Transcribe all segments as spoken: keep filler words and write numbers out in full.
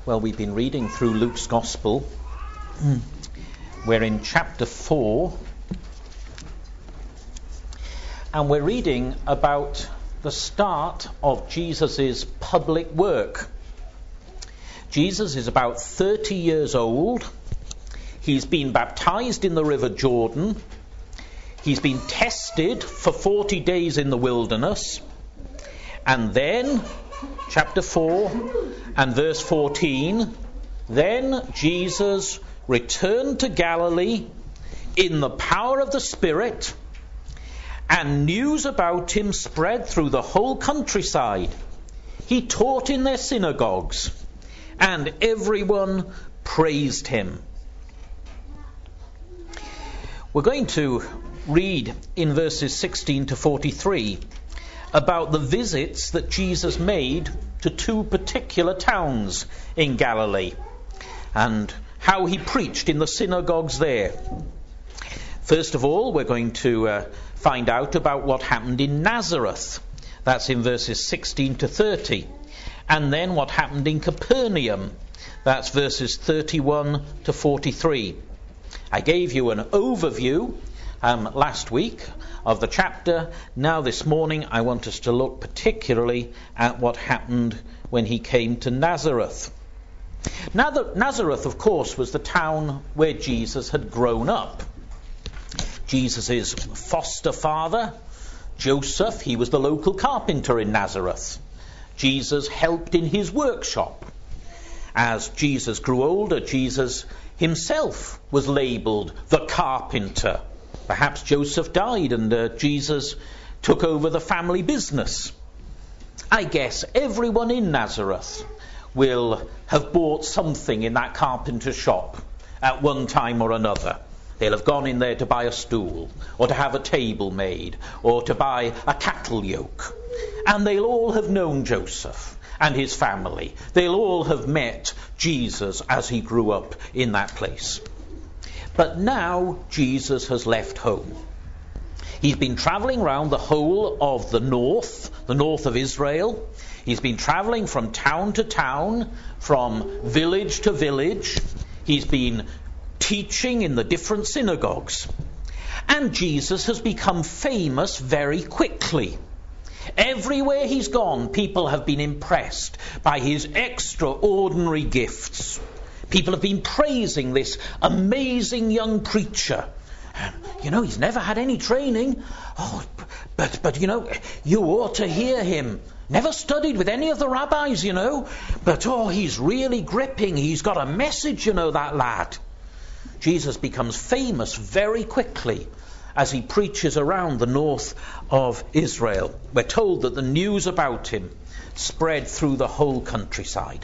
Well, we've been reading through Luke's Gospel. We're in chapter four. And we're reading about the start of Jesus' public work. Jesus is about thirty years old. He's been baptized in the River Jordan. He's been tested for forty days in the wilderness. And then, chapter four and verse fourteen, then Jesus returned to Galilee in the power of the Spirit, and news about him spread through the whole countryside. He taught in their synagogues, and everyone praised him. We're going to read in verses sixteen to forty-three about the visits that Jesus made to two particular towns in Galilee and how he preached in the synagogues there. First of all, we're going to uh, find out about what happened in Nazareth. That's in verses sixteen to thirty. And then what happened in Capernaum. That's verses thirty-one to forty-three. I gave you an overview um, last week of the chapter. Now this morning I want us to look particularly at what happened when he came to Nazareth. Now, Nazareth, of course, was the town where Jesus had grown up. Jesus' foster father, Joseph, he was the local carpenter in Nazareth. Jesus helped in his workshop. As Jesus grew older, Jesus himself was labelled the carpenter. Perhaps Joseph died and uh, Jesus took over the family business. I guess everyone in Nazareth will have bought something in that carpenter shop at one time or another. They'll have gone in there to buy a stool, or to have a table made, or to buy a cattle yoke. And they'll all have known Joseph and his family. They'll all have met Jesus as he grew up in that place. But now Jesus has left home. He's been travelling around the whole of the north, the north of Israel. He's been travelling from town to town, from village to village. He's been teaching in the different synagogues. And Jesus has become famous very quickly. Everywhere he's gone, people have been impressed by his extraordinary gifts. People have been praising this amazing young preacher. You know, he's never had any training. Oh, but, but you know, you ought to hear him. Never studied with any of the rabbis, you know. But, oh, he's really gripping. He's got a message, you know, that lad. Jesus becomes famous very quickly as he preaches around the north of Israel. We're told that the news about him spread through the whole countryside.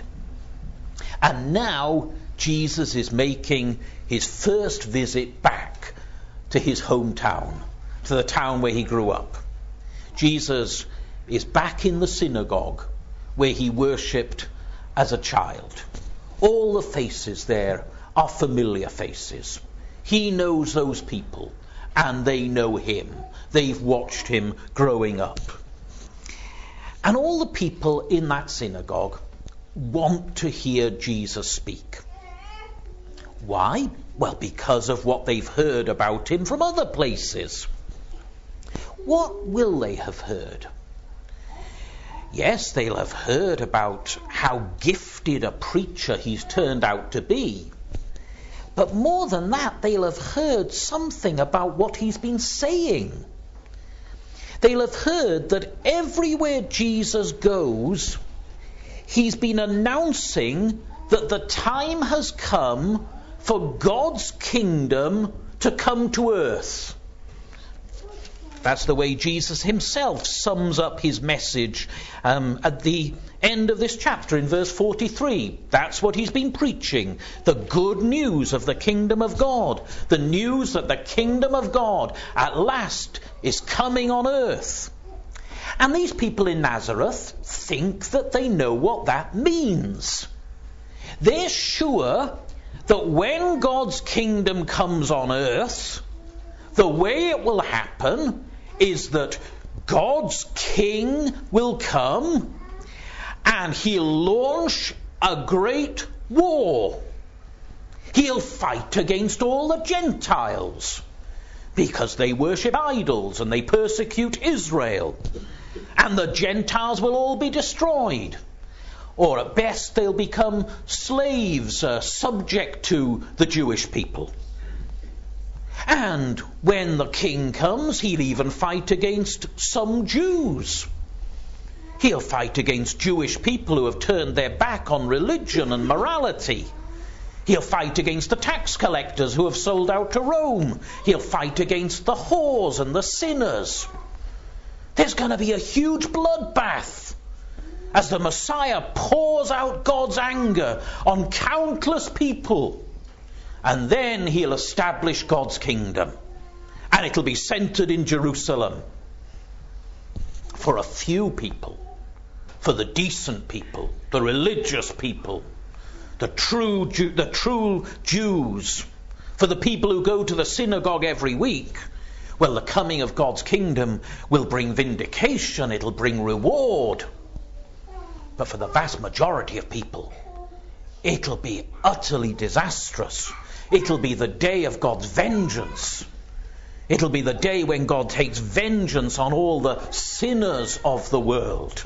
And now Jesus is making his first visit back to his hometown, to the town where he grew up. Jesus is back in the synagogue where he worshipped as a child. All the faces there are familiar faces. He knows those people, and they know him. They've watched him growing up. And all the people in that synagogue want to hear Jesus speak. Why? Well, because of what they've heard about him from other places. What will they have heard? Yes, they'll have heard about how gifted a preacher he's turned out to be. But more than that, they'll have heard something about what he's been saying. They'll have heard that everywhere Jesus goes, he's been announcing that the time has come for God's kingdom to come to earth. That's the way Jesus himself sums up his message um, at the end of this chapter in verse forty-three. That's what he's been preaching. The good news of the kingdom of God. The news that the kingdom of God at last is coming on earth. And these people in Nazareth think that they know what that means. They're sure that when God's kingdom comes on earth, the way it will happen is that God's king will come and he'll launch a great war. He'll fight against all the Gentiles because they worship idols and they persecute Israel. And the Gentiles will all be destroyed. Or at best they'll become slaves, uh, subject to the Jewish people. And when the king comes, he'll even fight against some Jews. He'll fight against Jewish people who have turned their back on religion and morality. He'll fight against the tax collectors who have sold out to Rome. He'll fight against the whores and the sinners. There's going to be a huge bloodbath as the Messiah pours out God's anger on countless people. And then he'll establish God's kingdom. And it'll be centered in Jerusalem. For a few people. For the decent people. The religious people. The true, Jew, the true Jews. For the people who go to the synagogue every week. Well, the coming of God's kingdom will bring vindication. It'll bring reward. But for the vast majority of people, it'll be utterly disastrous. It'll be the day of God's vengeance. It'll be the day when God takes vengeance on all the sinners of the world.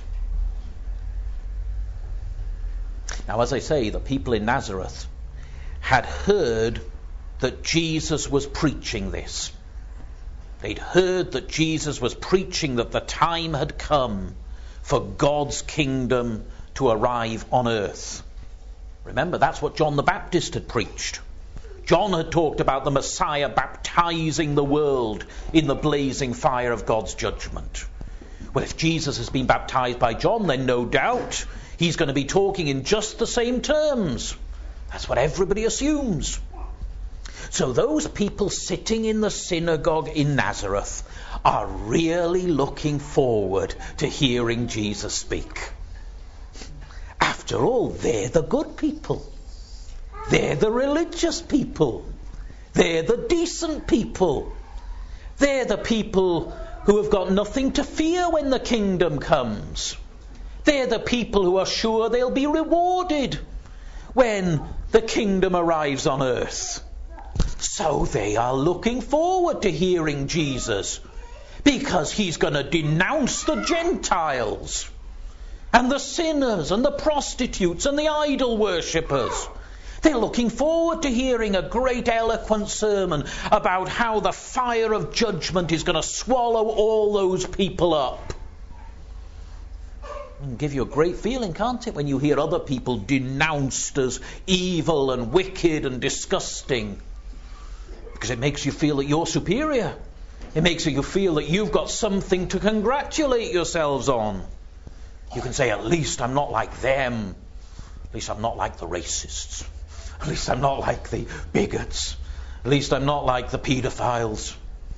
Now, as I say, the people in Nazareth had heard that Jesus was preaching this. They'd heard that Jesus was preaching that the time had come for God's kingdom to arrive on earth. Remember, that's what John the Baptist had preached. John had talked about the Messiah baptizing the world in the blazing fire of God's judgment. Well, if Jesus has been baptized by John, then no doubt he's going to be talking in just the same terms. That's what everybody assumes. So those people sitting in the synagogue in Nazareth are really looking forward to hearing Jesus speak. After all, they're the good people. They're the religious people. They're the decent people. They're the people who have got nothing to fear when the kingdom comes. They're the people who are sure they'll be rewarded when the kingdom arrives on earth. So they are looking forward to hearing Jesus, because he's going to denounce the Gentiles and the sinners and the prostitutes and the idol worshippers. They're looking forward to hearing a great eloquent sermon about how the fire of judgment is going to swallow all those people up. It can give you a great feeling, can't it, when you hear other people denounced as evil and wicked and disgusting. Because it makes you feel that you're superior. It makes you feel that you've got something to congratulate yourselves on. You can say, at least I'm not like them. At least I'm not like the racists. At least I'm not like the bigots. At least I'm not like the paedophiles.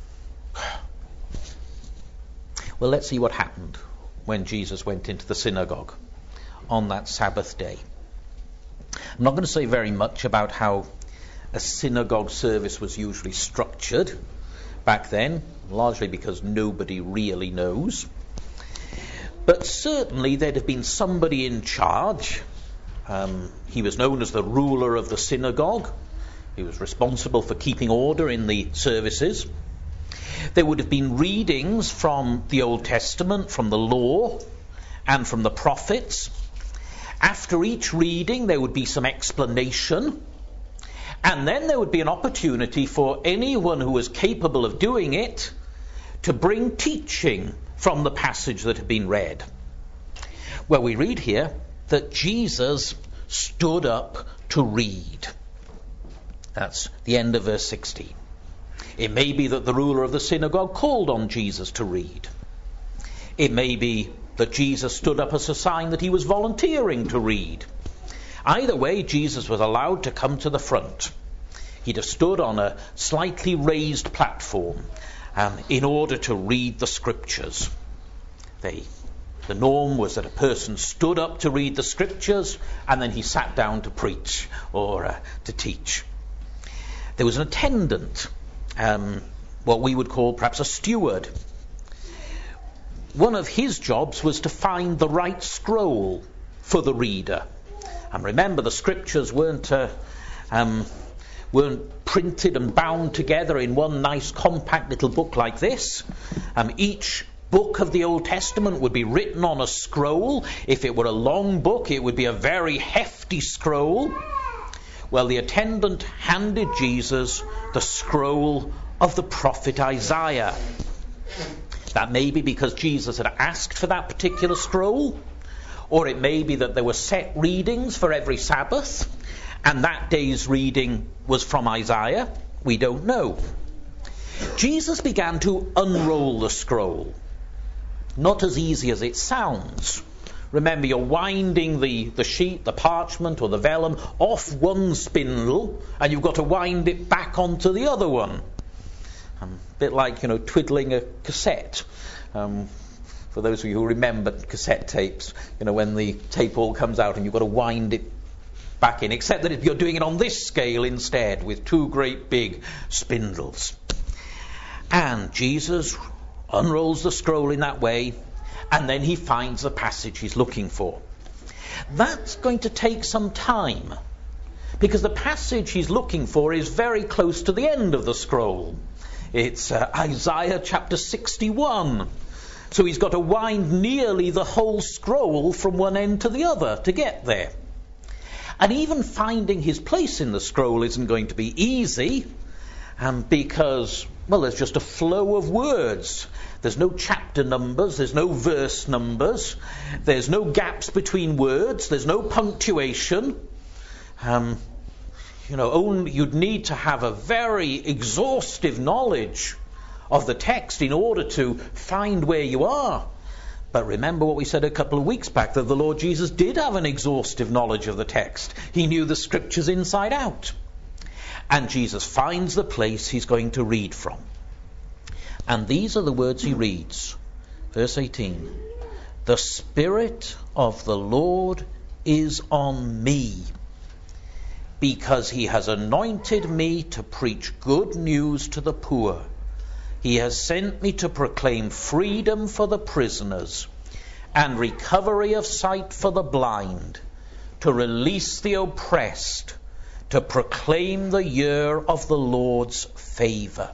Well, let's see what happened when Jesus went into the synagogue on that Sabbath day. I'm not going to say very much about how a synagogue service was usually structured back then, largely because nobody really knows. But certainly there'd have been somebody in charge. Um, he was known as the ruler of the synagogue. He was responsible for keeping order in the services. There would have been readings from the Old Testament, from the law, and from the prophets. After each reading, there would be some explanation. And then there would be an opportunity for anyone who was capable of doing it to bring teaching from the passage that had been read. Well, we read here that Jesus stood up to read. That's the end of verse sixteen. It may be that the ruler of the synagogue called on Jesus to read. It may be that Jesus stood up as a sign that he was volunteering to read. Either way, Jesus was allowed to come to the front. He'd have stood on a slightly raised platform um, in order to read the scriptures. They, the norm was that a person stood up to read the scriptures and then he sat down to preach or uh, to teach. There was an attendant, um, what we would call perhaps a steward. One of his jobs was to find the right scroll for the reader. And remember, the scriptures weren't uh, um, weren't printed and bound together in one nice compact little book like this. Um, each book of the Old Testament would be written on a scroll. If it were a long book, it would be a very hefty scroll. Well, the attendant handed Jesus the scroll of the prophet Isaiah. That may be because Jesus had asked for that particular scroll, or it may be that there were set readings for every Sabbath, and that day's reading was from Isaiah. We don't know. Jesus began to unroll the scroll. Not as easy as it sounds. Remember, you're winding the, the sheet, the parchment or the vellum off one spindle, and you've got to wind it back onto the other one. Um, a bit like, you know, twiddling a cassette. Um, for those of you who remember cassette tapes, you know, when the tape all comes out and you've got to wind it back in, except that you're doing it on this scale instead, with two great big spindles. And Jesus unrolls the scroll in that way, and then he finds the passage he's looking for. That's going to take some time, because the passage he's looking for is very close to the end of the scroll. It's uh, Isaiah chapter sixty-one. So he's got to wind nearly the whole scroll from one end to the other to get there. And even finding his place in the scroll isn't going to be easy, um, because, well, there's just a flow of words. There's no chapter numbers, there's no verse numbers, there's no gaps between words, there's no punctuation. Um, you know, only you'd need to have a very exhaustive knowledge of the text in order to find where you are. But remember what we said a couple of weeks back, that the Lord Jesus did have an exhaustive knowledge of the text. He knew the scriptures inside out. And Jesus finds the place he's going to read from. And these are the words he reads. Verse eighteen. The Spirit of the Lord is on me, because he has anointed me to preach good news to the poor. He has sent me to proclaim freedom for the prisoners and recovery of sight for the blind, to release the oppressed, to proclaim the year of the Lord's favour.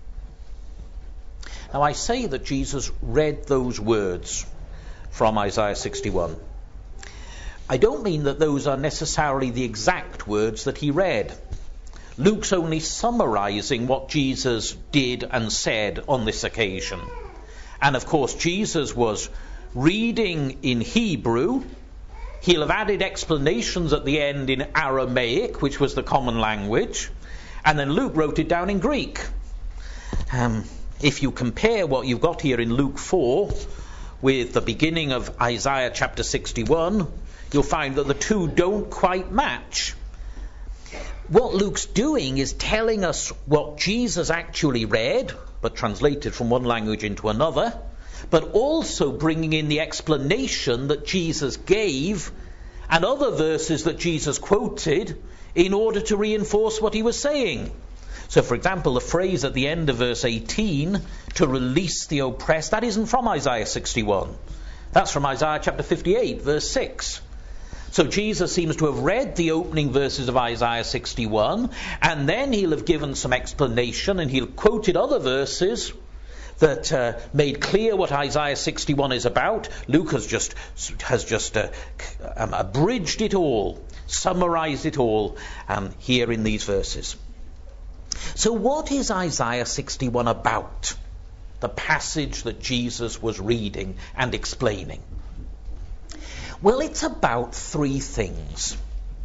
Now, I say that Jesus read those words from Isaiah sixty-one. I don't mean that those are necessarily the exact words that he read. Luke's only summarizing what Jesus did and said on this occasion. And of course, Jesus was reading in Hebrew. He'll have added explanations at the end in Aramaic, which was the common language. And then Luke wrote it down in Greek. Um, if you compare what you've got here in Luke four with the beginning of Isaiah chapter sixty-one, you'll find that the two don't quite match. What Luke's doing is telling us what Jesus actually read, but translated from one language into another, but also bringing in the explanation that Jesus gave and other verses that Jesus quoted in order to reinforce what he was saying. So, for example, the phrase at the end of verse eighteen, to release the oppressed, that isn't from Isaiah sixty-one. That's from Isaiah chapter fifty-eight, verse six. So Jesus seems to have read the opening verses of Isaiah sixty-one, and then he'll have given some explanation, and he'll quoted other verses that uh, made clear what Isaiah sixty-one is about. Luke has just has just uh, um, abridged it all, summarized it all um, here in these verses. So what is Isaiah sixty-one about? The passage that Jesus was reading and explaining. Well, it's about three things.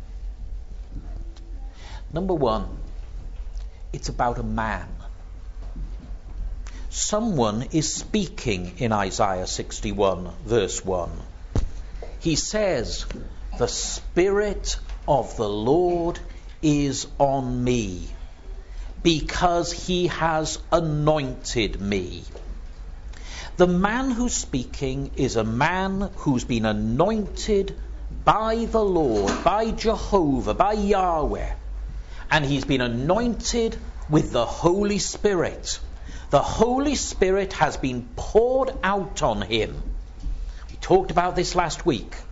Number one, it's about a man. Someone is speaking in Isaiah sixty-one, verse one. He says, "The Spirit of the Lord is on me, because he has anointed me." The man who's speaking is a man who's been anointed by the Lord, by Jehovah, by Yahweh. And he's been anointed with the Holy Spirit. The Holy Spirit has been poured out on him. We talked about this last week.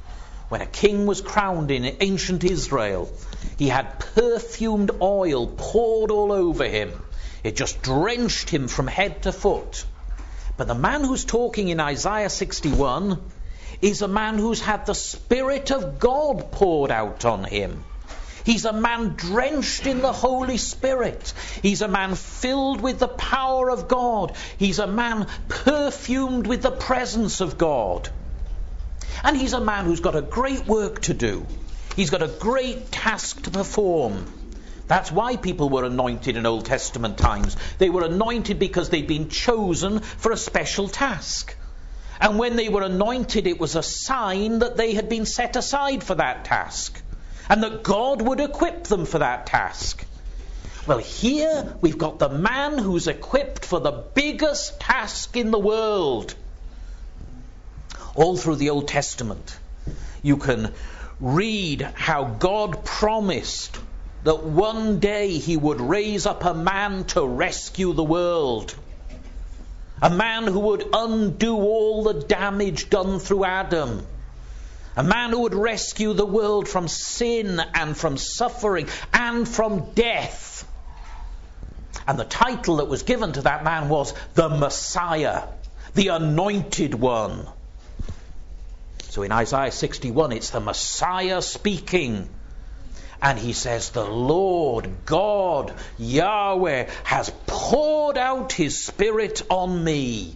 When a king was crowned in ancient Israel, he had perfumed oil poured all over him. It just drenched him from head to foot. But the man who's talking in Isaiah sixty-one is a man who's had the Spirit of God poured out on him. He's a man drenched in the Holy Spirit. He's a man filled with the power of God. He's a man perfumed with the presence of God. And he's a man who's got a great work to do. He's got a great task to perform. That's why people were anointed in Old Testament times. They were anointed because they'd been chosen for a special task. And when they were anointed, it was a sign that they had been set aside for that task, and that God would equip them for that task. Well, here we've got the man who's equipped for the biggest task in the world. All through the Old Testament, you can read how God promised that one day he would raise up a man to rescue the world. A man who would undo all the damage done through Adam. A man who would rescue the world from sin and from suffering and from death. And the title that was given to that man was the Messiah, the Anointed One. So in Isaiah sixty-one, it's the Messiah speaking. And he says, the Lord God, Yahweh, has poured out his Spirit on me.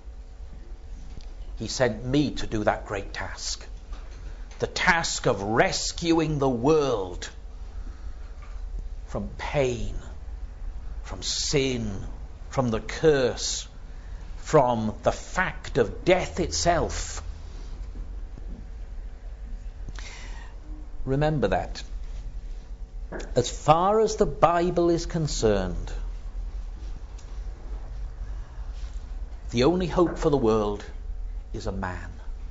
He sent me to do that great task. The task of rescuing the world from pain, from sin, from the curse, from the fact of death itself. Remember that. As far as the Bible is concerned, the only hope for the world is a man.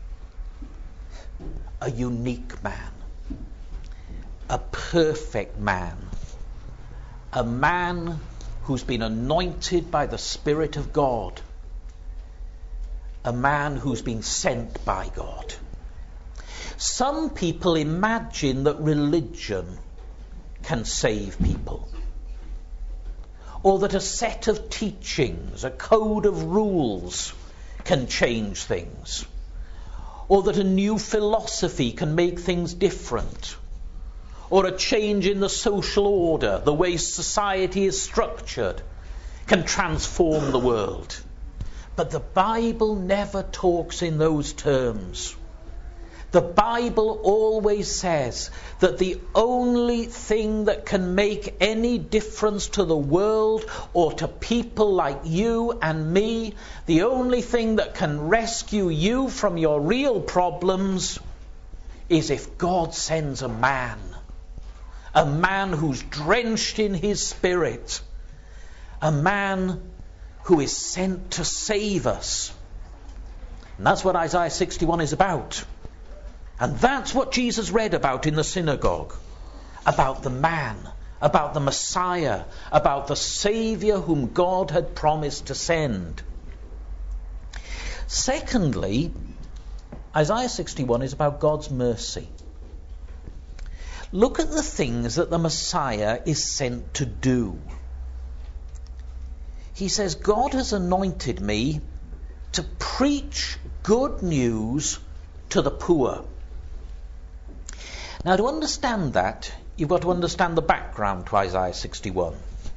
A unique man. A perfect man. A man who's been anointed by the Spirit of God. A man who's been sent by God. Some people imagine that religion can save people, or that a set of teachings, a code of rules can change things, or that a new philosophy can make things different, or a change in the social order, the way society is structured, can transform the world. But the Bible never talks in those terms. The Bible always says that the only thing that can make any difference to the world or to people like you and me, the only thing that can rescue you from your real problems is if God sends a man. A man who's drenched in his Spirit. A man who is sent to save us. And that's what Isaiah sixty-one is about. And that's what Jesus read about in the synagogue. About the man, about the Messiah, about the Saviour whom God had promised to send. Secondly, Isaiah sixty-one is about God's mercy. Look at the things that the Messiah is sent to do. He says, God has anointed me to preach good news to the poor. Now, to understand that, you've got to understand the background to Isaiah sixty-one.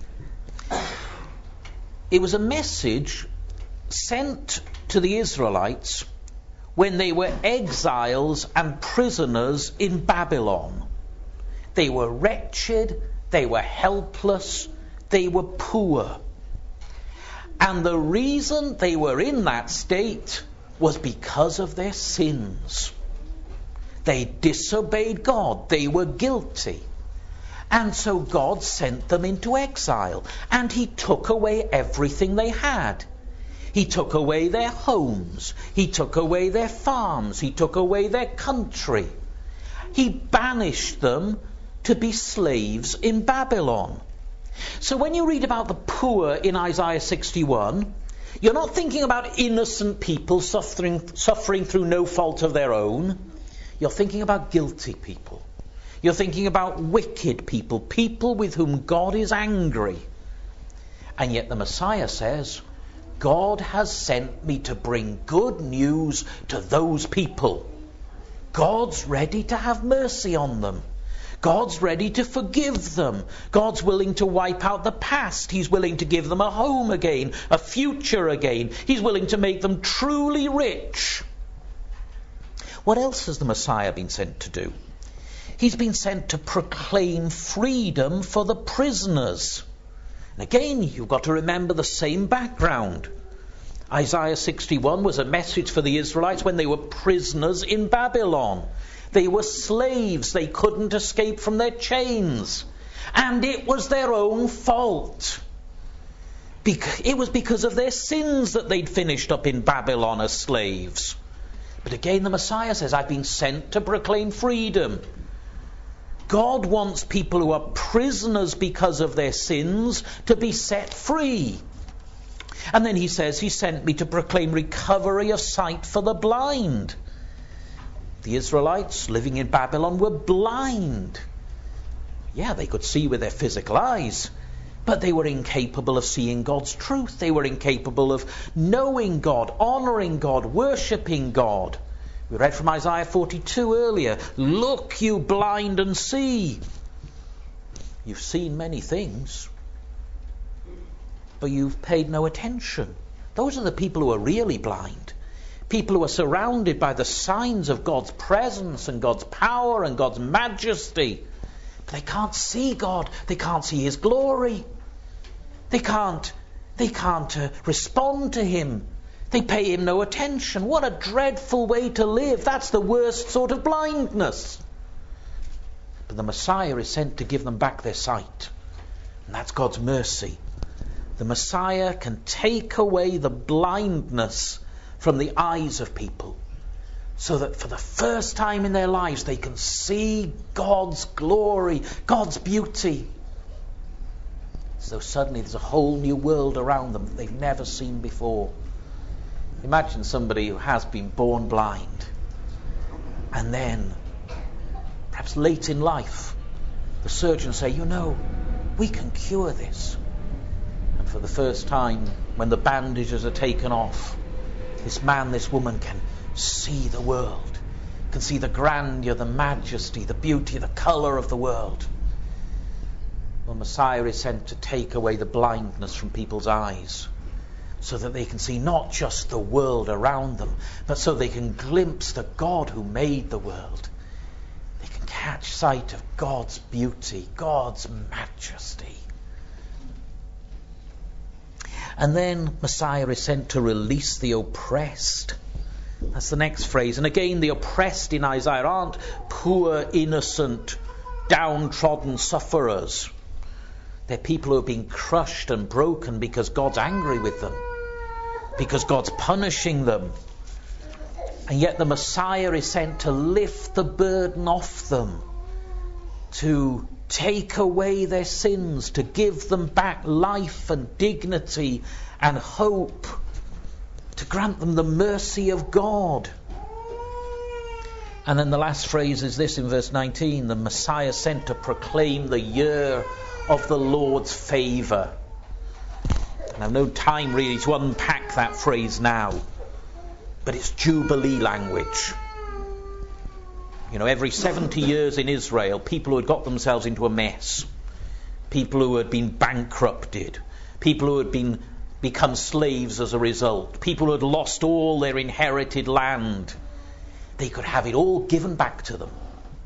It was a message sent to the Israelites when they were exiles and prisoners in Babylon. They were wretched, they were helpless, they were poor. And the reason they were in that state was because of their sins. They disobeyed God. They were guilty. And so God sent them into exile. And he took away everything they had. He took away their homes. He took away their farms. He took away their country. He banished them to be slaves in Babylon. So when you read about the poor in Isaiah sixty-one, you're not thinking about innocent people suffering, suffering through no fault of their own. you're thinking about guilty people. You're thinking about wicked people, people with whom God is angry. And yet the Messiah says, God has sent me to bring good news to those people. God's ready to have mercy on them. God's ready to forgive them. God's willing to wipe out the past. He's willing to give them a home again, a future again. He's willing to make them truly rich. What else has the Messiah been sent to do? He's been sent to proclaim freedom for the prisoners. And again, you've got to remember the same background. Isaiah sixty-one was a message for the Israelites when they were prisoners in Babylon. They were slaves. They couldn't escape from their chains. And it was their own fault. It was because of their sins that they'd finished up in Babylon as slaves. But again, the Messiah says, I've been sent to proclaim freedom. God wants people who are prisoners because of their sins to be set free. And then he says, he sent me to proclaim recovery of sight for the blind. The Israelites living in Babylon were blind. Yeah, they could see with their physical eyes, but they were incapable of seeing God's truth. They were incapable of knowing God, honouring God, worshipping God. We read from Isaiah forty-two earlier, look, you blind, and see. You've seen many things, but you've paid no attention. Those are the people who are really blind. People who are surrounded by the signs of God's presence and God's power and God's majesty. But they can't see God. They can't see His glory. They can't, they can't uh, respond to Him. They pay Him no attention. What a dreadful way to live. That's the worst sort of blindness. But the Messiah is sent to give them back their sight. And that's God's mercy. The Messiah can take away the blindness from the eyes of people, so that for the first time in their lives they can see God's glory, God's beauty. So suddenly there's a whole new world around them that they've never seen before. Imagine somebody who has been born blind, and then, perhaps late in life, the surgeons say, you know, we can cure this. And for the first time, when the bandages are taken off, this man, this woman can see the world, can see the grandeur, the majesty, the beauty, the colour of the world. The Messiah is sent to take away the blindness from people's eyes, so that they can see not just the world around them, but so they can glimpse the God who made the world. They can catch sight of God's beauty, God's majesty. And then Messiah is sent to release the oppressed. That's the next phrase. And again, the oppressed in Isaiah aren't poor, innocent, downtrodden sufferers. They're people who have been crushed and broken because God's angry with them, because God's punishing them. And yet the Messiah is sent to lift the burden off them, to take away their sins, to give them back life and dignity and hope, to grant them the mercy of God. And then the last phrase is this in verse nineteen, the Messiah sent to proclaim the year of the Lord's favour. And I've no time really to unpack that phrase now, but it's Jubilee language. You know, every seventy years in Israel, people who had got themselves into a mess, people who had been bankrupted, people who had been become slaves as a result, people who had lost all their inherited land, they could have it all given back to them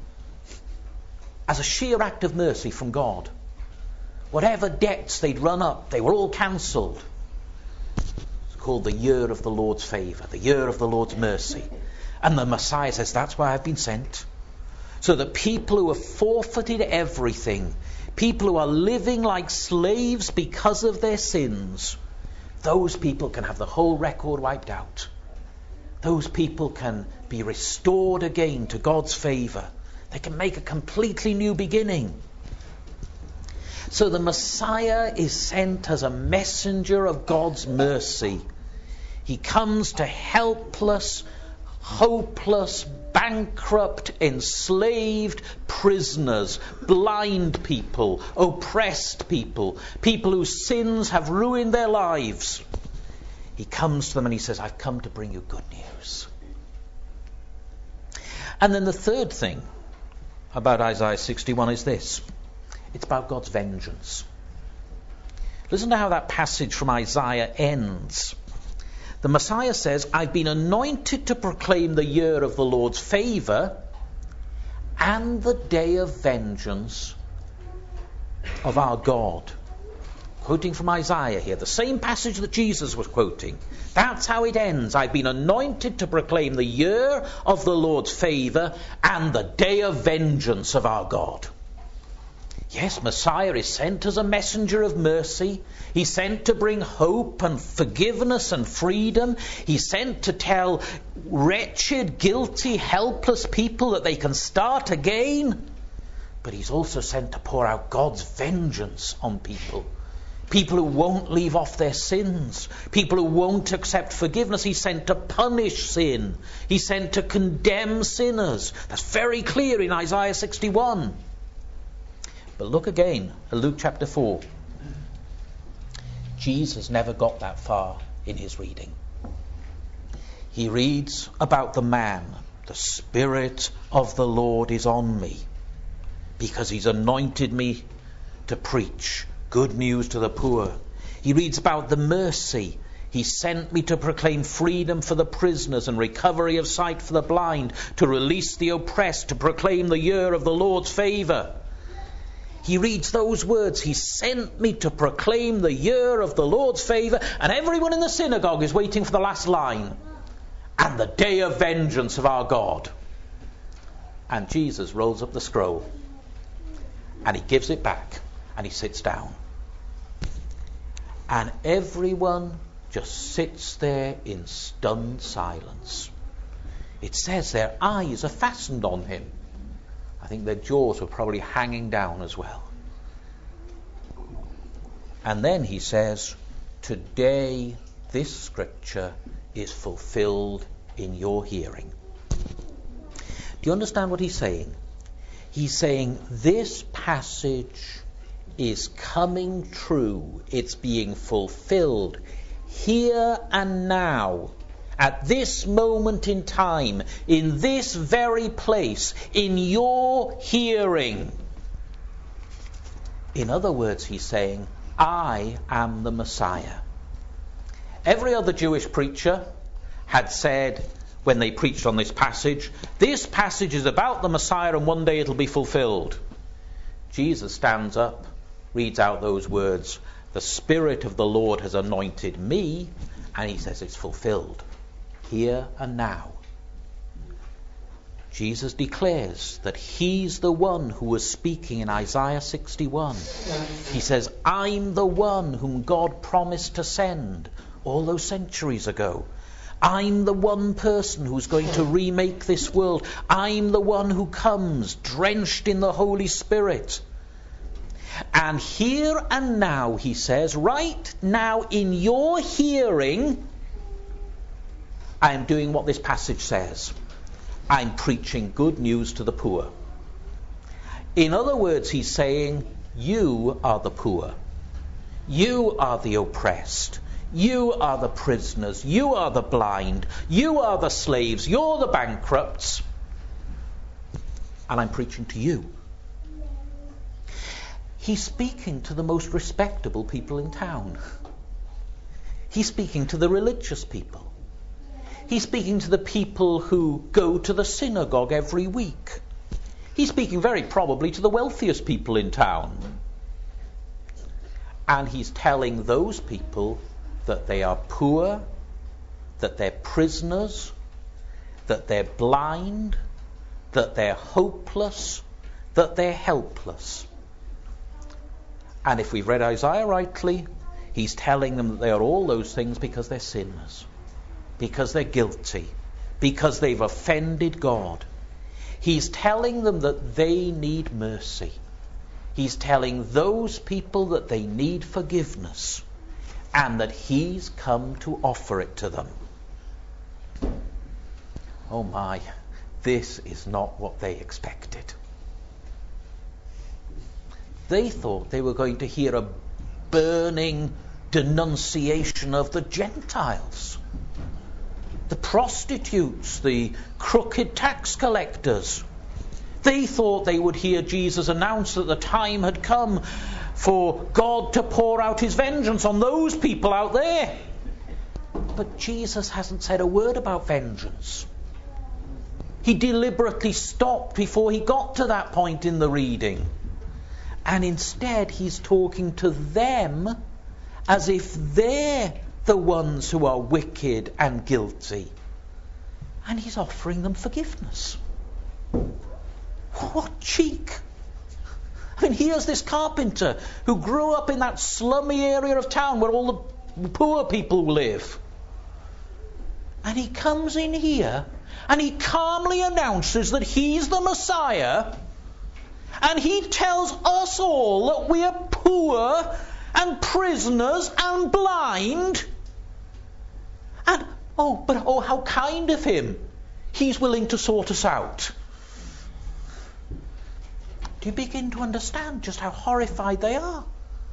as a sheer act of mercy from God. Whatever debts they'd run up, they were all cancelled. It's called the year of the Lord's favour, the year of the Lord's mercy. And the Messiah says, that's why I've been sent. So that people who have forfeited everything, people who are living like slaves because of their sins, those people can have the whole record wiped out. Those people can be restored again to God's favour. They can make a completely new beginning. So the Messiah is sent as a messenger of God's mercy. He comes to helpless, hopeless, bankrupt, enslaved prisoners, blind people, oppressed people, people whose sins have ruined their lives. He comes to them and he says, I've come to bring you good news. And then the third thing about Isaiah sixty-one is this. It's about God's vengeance. Listen to how that passage from Isaiah ends. The Messiah says, I've been anointed to proclaim the year of the Lord's favour and the day of vengeance of our God. Quoting from Isaiah here, the same passage that Jesus was quoting. That's how it ends. I've been anointed to proclaim the year of the Lord's favour and the day of vengeance of our God. Yes, Messiah is sent as a messenger of mercy. He's sent to bring hope and forgiveness and freedom. He's sent to tell wretched, guilty, helpless people that they can start again. But he's also sent to pour out God's vengeance on people. People who won't leave off their sins. People who won't accept forgiveness. He's sent to punish sin. He's sent to condemn sinners. That's very clear in Isaiah sixty-one. But look again at Luke chapter four. Jesus never got that far in his reading. He reads about the man, the Spirit of the Lord is on me, because he's anointed me to preach good news to the poor. He reads about the mercy. He sent me to proclaim freedom for the prisoners and recovery of sight for the blind, to release the oppressed, to proclaim the year of the Lord's favour. He reads those words. He sent me to proclaim the year of the Lord's favour. And everyone in the synagogue is waiting for the last line. And the day of vengeance of our God. And Jesus rolls up the scroll. And he gives it back. And he sits down. And everyone just sits there in stunned silence. It says their eyes are fastened on him. I think their jaws were probably hanging down as well. And then he says, today this scripture is fulfilled in your hearing. Do you understand what he's saying? He's saying this passage is coming true. It's being fulfilled here and now. At this moment in time, in this very place, in your hearing. In other words, he's saying, I am the Messiah. Every other Jewish preacher had said, when they preached on this passage, this passage is about the Messiah and one day it'll be fulfilled. Jesus stands up, reads out those words, the Spirit of the Lord has anointed me, and he says it's fulfilled. Here and now. Jesus declares that he's the one who was speaking in Isaiah sixty-one. He says, I'm the one whom God promised to send all those centuries ago. I'm the one person who's going to remake this world. I'm the one who comes drenched in the Holy Spirit. And here and now, he says, right now in your hearing, I am doing what this passage says. I'm preaching good news to the poor. In other words, he's saying, you are the poor. You are the oppressed. You are the prisoners. You are the blind. You are the slaves. You're the bankrupts. And I'm preaching to you. He's speaking to the most respectable people in town. He's speaking to the religious people. He's speaking to the people who go to the synagogue every week. He's speaking very probably to the wealthiest people in town. And he's telling those people that they are poor, that they're prisoners, that they're blind, that they're hopeless, that they're helpless. And if we've read Isaiah rightly, he's telling them that they are all those things because they're sinners. Because they're guilty, because they've offended God. He's telling them that they need mercy. He's telling those people that they need forgiveness and that he's come to offer it to them. Oh my, this is not what they expected. They thought they were going to hear a burning denunciation of the Gentiles, the prostitutes, the crooked tax collectors. They thought they would hear Jesus announce that the time had come for God to pour out his vengeance on those people out there. But Jesus hasn't said a word about vengeance. He deliberately stopped before he got to that point in the reading. And instead he's talking to them as if they're the ones who are wicked and guilty. And he's offering them forgiveness. What cheek! I mean, here's this carpenter who grew up in that slummy area of town where all the poor people live. And he comes in here and he calmly announces that he's the Messiah. And he tells us all that we are poor and prisoners and blind. And, oh, but oh, how kind of him. He's willing to sort us out. Do you begin to understand just how horrified they are?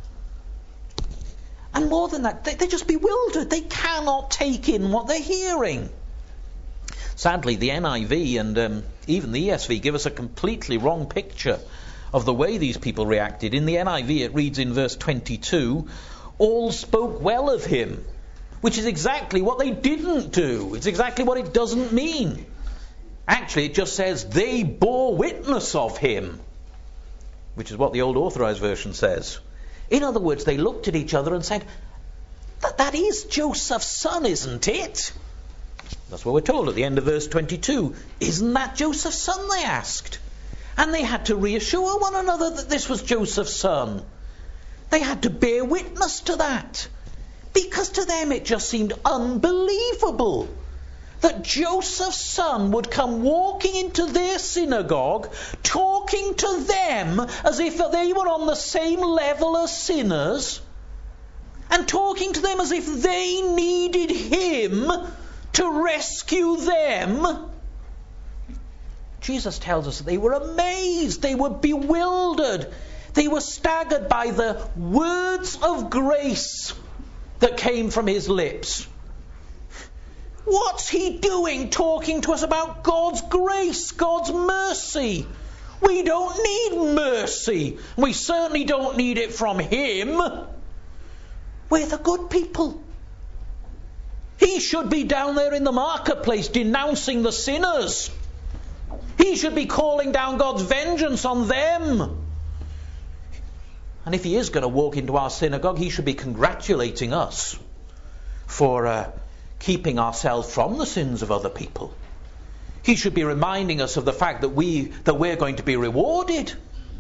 And more than that, they, they're just bewildered. They cannot take in what they're hearing. Sadly, the N I V and um, even the E S V give us a completely wrong picture of the way these people reacted. In the N I V, it reads in verse twenty-two, all spoke well of him, which is exactly what they didn't do. It's exactly what it doesn't mean. Actually, it just says they bore witness of him, which is what the Old Authorized Version says. In other words, they looked at each other and said, that, that is Joseph's son, isn't it? That's what we're told at the end of verse twenty-two. Isn't that Joseph's son, they asked. And they had to reassure one another that this was Joseph's son. They had to bear witness to that. Because to them it just seemed unbelievable that Joseph's son would come walking into their synagogue, talking to them as if they were on the same level as sinners, and talking to them as if they needed him to rescue them. Jesus tells us that they were amazed, they were bewildered, they were staggered by the words of grace that came from his lips. What's he doing talking to us about God's grace, God's mercy? We don't need mercy. We certainly don't need it from him. We're the good people. He should be down there in the marketplace denouncing the sinners. He should be calling down God's vengeance on them. And if he is going to walk into our synagogue, he should be congratulating us for uh, keeping ourselves from the sins of other people. He should be reminding us of the fact that we that we're going to be rewarded.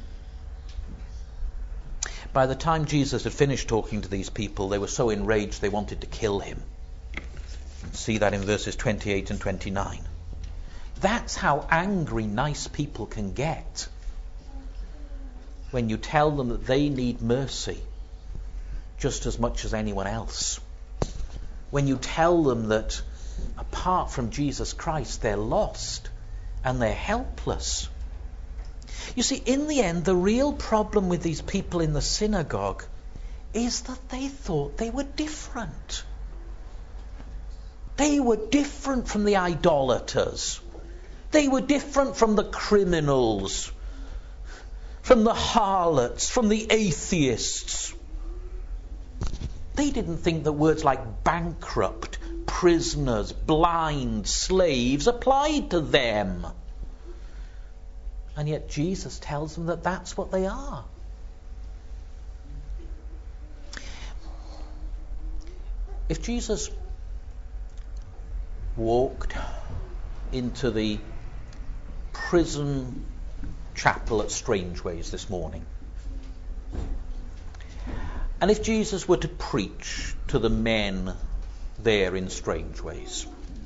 By the time Jesus had finished talking to these people, they were so enraged they wanted to kill him. See that in verses twenty-eight and twenty-nine. That's how angry nice people can get. When you tell them that they need mercy just as much as anyone else. When you tell them that apart from Jesus Christ they're lost and they're helpless. You see, in the end, the real problem with these people in the synagogue is that they thought they were different. They were different from the idolaters. They were different from the criminals, from the harlots, from the atheists. They didn't think that words like bankrupt, prisoners, blind, slaves applied to them. And yet Jesus tells them that that's what they are. If Jesus walked into the prison chapel at Strangeways this morning, and if Jesus were to preach to the men there in Strangeways,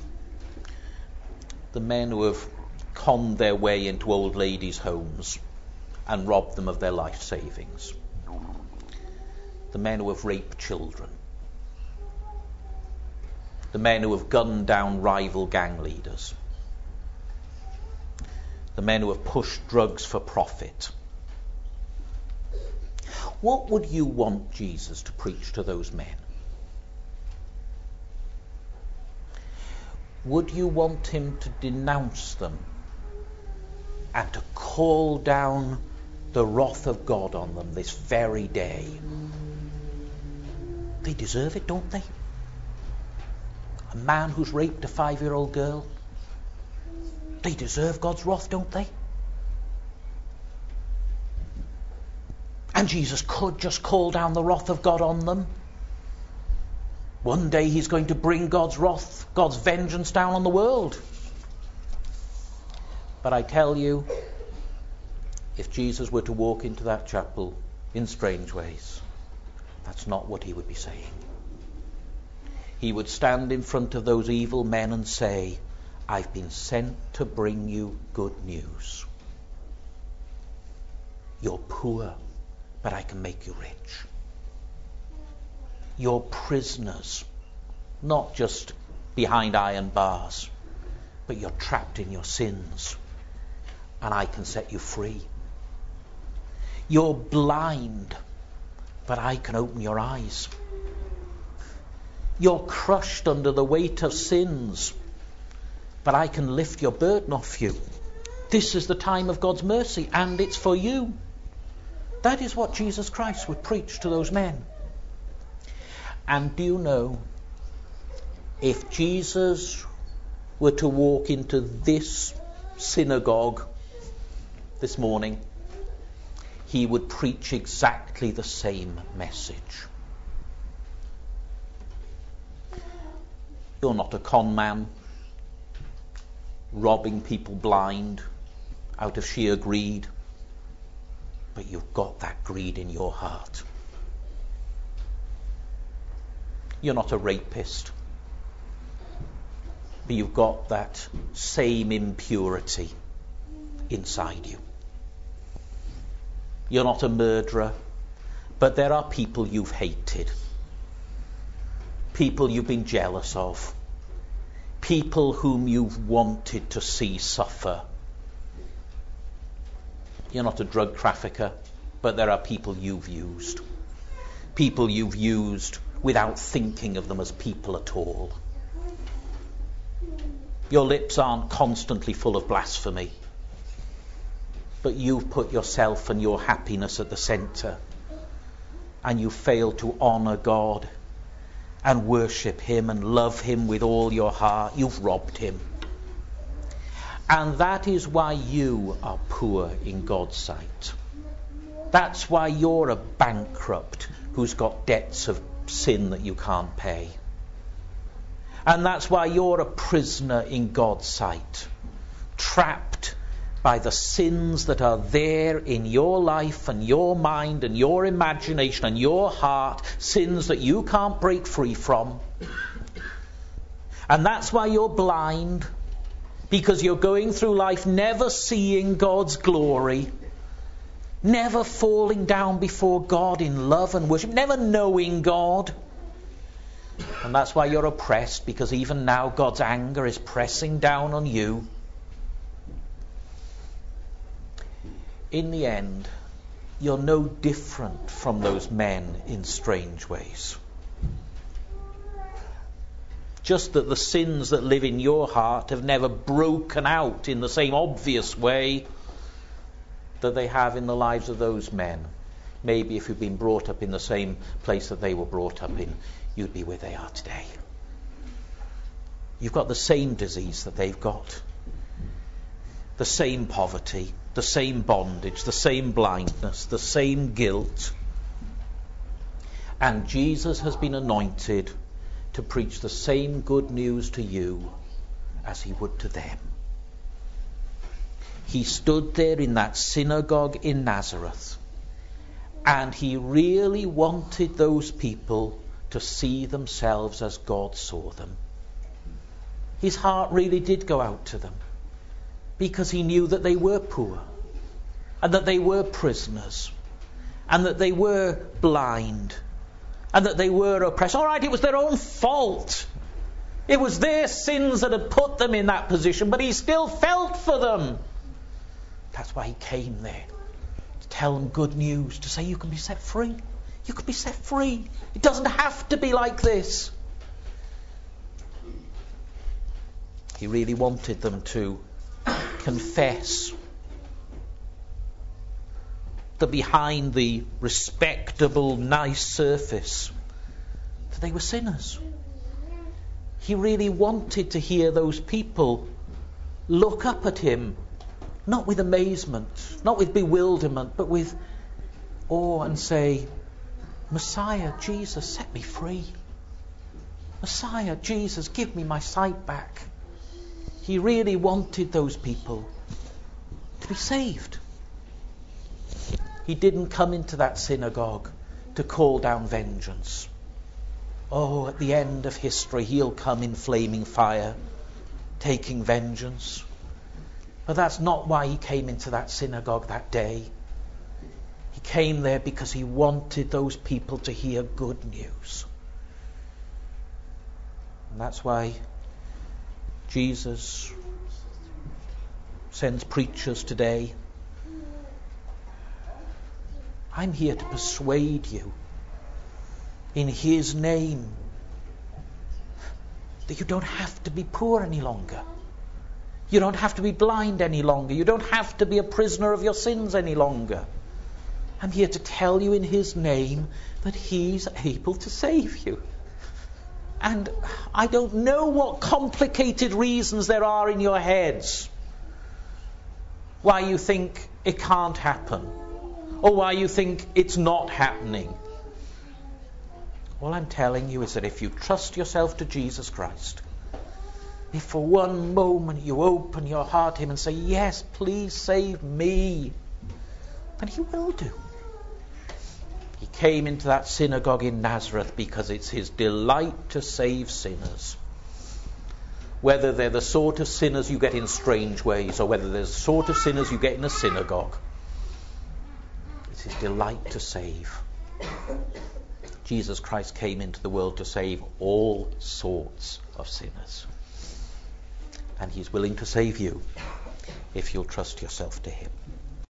the men who have conned their way into old ladies' homes and robbed them of their life savings, the men who have raped children, the men who have gunned down rival gang leaders, the men who have pushed drugs for profit. What would you want Jesus to preach to those men? Would you want him to denounce them and to call down the wrath of God on them this very day? They deserve it, don't they? A man who's raped a five-year-old girl, they deserve God's wrath, don't they? And Jesus could just call down the wrath of God on them. One day he's going to bring God's wrath, God's vengeance down on the world. But I tell you, if Jesus were to walk into that chapel in Strangeways, that's not what he would be saying. He would stand in front of those evil men and say, I've been sent to bring you good news. You're poor, but I can make you rich. You're prisoners, not just behind iron bars, but you're trapped in your sins, and I can set you free. You're blind, but I can open your eyes. You're crushed under the weight of sins, but I can lift your burden off you. This is the time of God's mercy, and it's for you. That is what Jesus Christ would preach to those men. And do you know, if Jesus were to walk into this synagogue this morning, he would preach exactly the same message. You're not a con man, robbing people blind out of sheer greed, but you've got that greed in your heart. You're not a rapist, but you've got that same impurity inside you. You're not a murderer, but there are people you've hated, people you've been jealous of, people whom you've wanted to see suffer. You're not a drug trafficker, but there are people you've used. People you've used without thinking of them as people at all. Your lips aren't constantly full of blasphemy, but you've put yourself and your happiness at the centre, and you fail to honour God and worship him and love him with all your heart. You've robbed him. And that is why you are poor in God's sight. That's why you're a bankrupt who's got debts of sin that you can't pay. And that's why you're a prisoner in God's sight, trapped by the sins that are there in your life and your mind and your imagination and your heart, sins that you can't break free from. And that's why you're blind, because you're going through life never seeing God's glory, never falling down before God in love and worship, never knowing God. And that's why you're oppressed, because even now God's anger is pressing down on you. In the end, you're no different from those men in Strangeways. Just that the sins that live in your heart have never broken out in the same obvious way that they have in the lives of those men. Maybe if you'd been brought up in the same place that they were brought up in, you'd be where they are today. You've got the same disease that they've got. The same poverty, the same bondage, the same blindness, the same guilt. And Jesus has been anointed to preach the same good news to you as he would to them. He stood there in that synagogue in Nazareth, and he really wanted those people to see themselves as God saw them. His heart really did go out to them, because he knew that they were poor, and that they were prisoners, and that they were blind, and that they were oppressed. All right, it was their own fault. It was their sins that had put them in that position, but he still felt for them. That's why he came there, to tell them good news, to say you can be set free. You can be set free. It doesn't have to be like this. He really wanted them to confess that behind the respectable, nice surface, that they were sinners. He really wanted to hear those people look up at him, not with amazement, not with bewilderment, but with awe, and say, Messiah, Jesus, set me free. Messiah, Jesus, give me my sight back. He really wanted those people to be saved. He didn't come into that synagogue to call down vengeance. Oh, at the end of history, he'll come in flaming fire, taking vengeance. But that's not why he came into that synagogue that day. He came there because he wanted those people to hear good news. And that's why Jesus sends preachers today. I'm here to persuade you in his name that you don't have to be poor any longer. You don't have to be blind any longer. You don't have to be a prisoner of your sins any longer. I'm here to tell you in his name that he's able to save you. And I don't know what complicated reasons there are in your heads why you think it can't happen, or why you think it's not happening. All I'm telling you is that if you trust yourself to Jesus Christ, if for one moment you open your heart to him and say, yes, please save me, then he will do. He came into that synagogue in Nazareth because it's his delight to save sinners. Whether they're the sort of sinners you get in strange ways, or whether they're the sort of sinners you get in a synagogue, it's his delight to save. Jesus Christ came into the world to save all sorts of sinners. And he's willing to save you if you'll trust yourself to him.